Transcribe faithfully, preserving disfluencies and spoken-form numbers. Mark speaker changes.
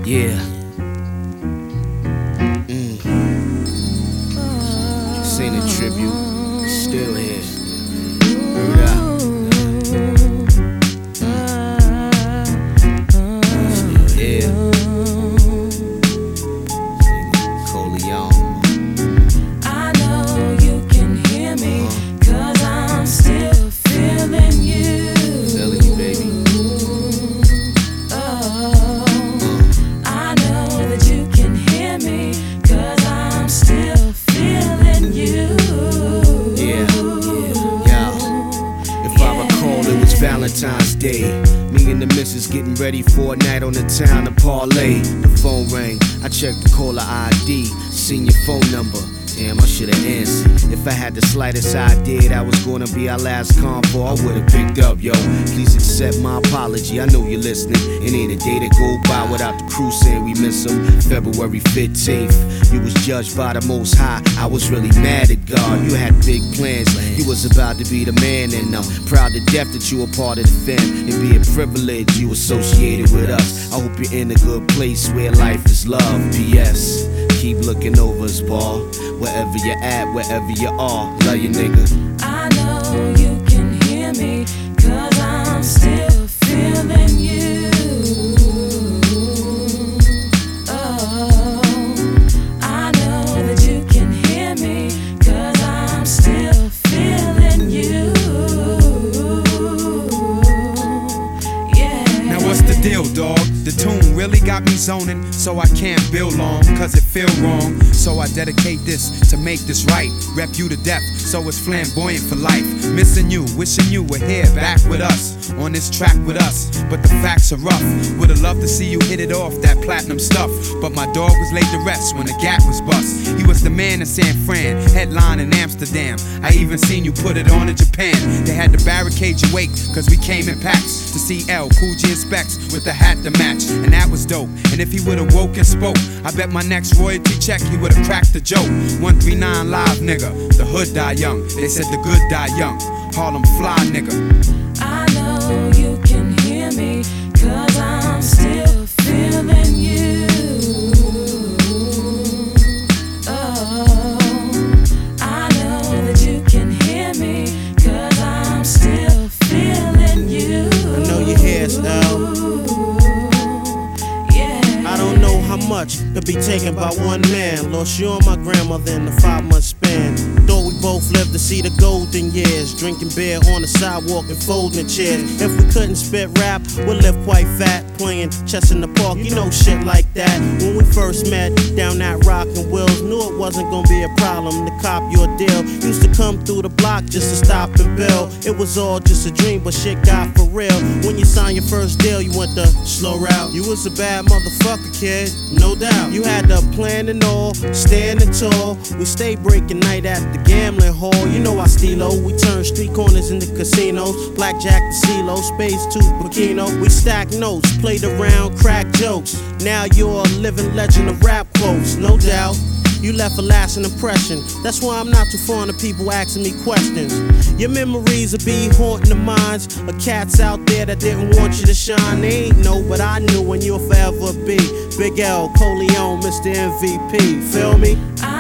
Speaker 1: Yeah. Mm. Seen a tribute, still here. Word up. Still here. Coleon.
Speaker 2: I know you can hear me, cause I'm still feeling you.
Speaker 1: Feeling you, baby. Valentine's Day, me and the missus getting ready for a night on the town to parlay. The phone rang, I checked the caller I D, seen your phone number. Damn, I should've answered. If I had the slightest idea that was gonna be our last convo, I would've picked up, yo. Please accept my apology, I know you're listening. It ain't a day that go by without the crew saying we miss them. February fifteenth, you was judged by the Most High. I was really mad at God, you had big plans. You was about to be the man, and I'm proud to death that you were part of the fam. It'd be a privilege you associated with us. I hope you're in a good place where life is love. P S Keep looking over us, ball. Wherever you're at, wherever you are, love you, nigga.
Speaker 2: I know you can hear me, cause I'm still feeling you. Oh, I know that you can hear me, cause I'm still feeling you. Yeah.
Speaker 3: Now what's the deal, dog? The tune really got me zoning, so I can't build long, cause it feel wrong. So I dedicate this to make this right. Rep you to death, so it's flamboyant for life. Missing you, wishing you were here, back with us, on this track with us. But the facts are rough. Would've loved to see you hit it off, that platinum stuff. But my dog was laid to rest when the gap was bust. He was the man in San Fran, headline in Amsterdam. I even seen you put it on in Japan. They had to barricade your wake, cause we came in packs to see L, Cool G and Specs with a hat to match. And that was dope. And if he would've woke and spoke, I bet my next royalty check he would've cracked the joke. one three nine live, nigga. The hood die young. They said the good die young. Harlem fly, nigga.
Speaker 2: I know you can hear me, cause I'm still feeling you. Oh, I know that you can hear me, cause I'm still feeling you.
Speaker 4: I know your hairstyle. How much could be taken by one man? Lost you and my grandmother in the five month span. Thought we both lived to see the golden years, drinking beer on the sidewalk and folding chairs. If we couldn't spit rap, we'd live quite fat, playing chess in the park, you know, shit like that. When we first met down that Rockin' Wills, knew it wasn't gonna be a problem to cop your deal. Used to come through the block just to stop and bill. It was all just a dream, but shit got for real. When you signed your first deal, you went the slow route. You was a bad motherfucker, kid, no doubt. You had the plan and all, standing tall. We stay breaking night at the gambling hall. You know I steelo, we turn street corners into casinos. Blackjack to CeeLo, Spades to Bikino. We stack notes, played around, crack jokes. Now you're a living legend of rap quotes, no doubt. You left a lasting impression. That's why I'm not too fond of people asking me questions. Your memories will be haunting the minds of cats out there that didn't want you to shine. They ain't know, but I knew, and you'll forever be Big L, Coleon, Mister M V P. Feel me?
Speaker 2: I